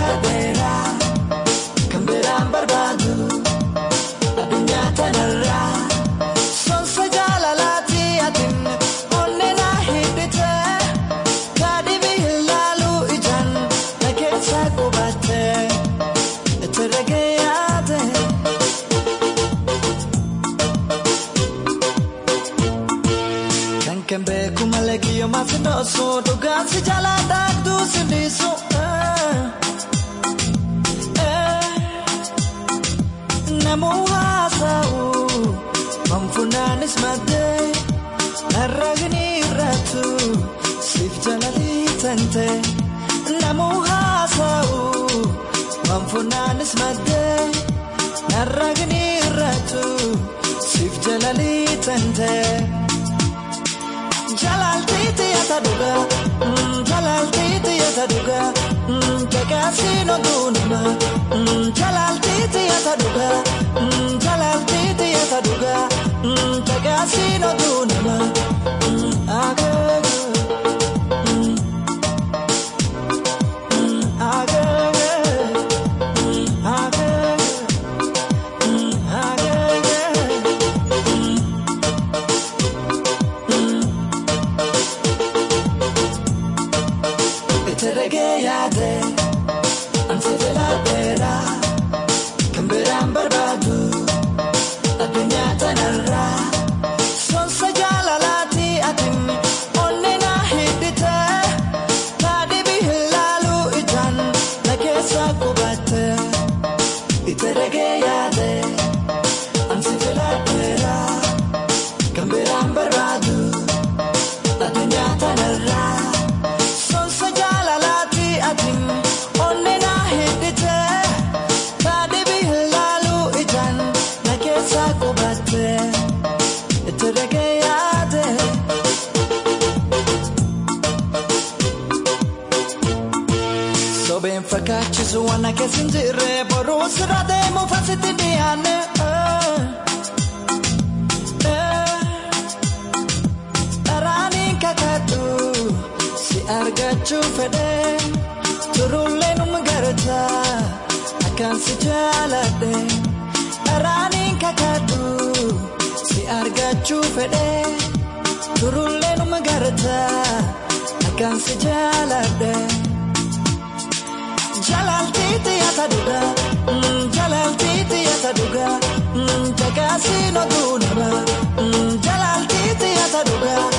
vera Kamberan barbadu Adunya tanarra Son sajalalati atin Onnena hidite Kadibi hilalu ijan Nakesa kubate Eteregeyate Kankembe kumaleki yo masino so Dogan si jaladak du sindiso Namu hasau Mamfunanis made Naragini ratu Sif jalali tante Namu hasau Mamfunanis made Naragini ratu Sif jalali tante Jalal titi yataduga Jalal titi yataduga Tekasino dunima Jalal titi yataduga Jalal titi yataduga Tekasino dunima Regayade, anse de la vera, Kamberan barbadu, adunya tanarra, son sajalalati atin, onnena hidite, kadibi hilalu ijan, nakesa kubate, ite regayade, anse de la vera, Kamberan barbadu, adunya tanarra. Onnena hidite Kadibi hilalu ijan Nakesa kubate Eteregeyade Soben fakachisu wana kesinjire Boru sirade mufasiti diyane Arani kakatu Si argachu fede Turule numagarata akan sejalade Arani kakadu si argachu fede Turule numagarata akan sejalade Jalal titi yataduga Jalal titi yataduga Tekasino dunima Jalal titi yataduga